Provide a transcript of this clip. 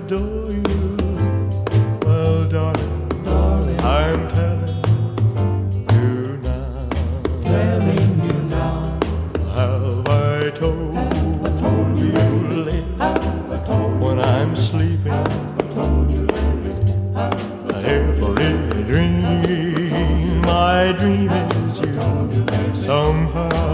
adore you. Well, darling, I'm telling you now. Have I told you lately when I'm sleeping? Every dream I dream is you somehow.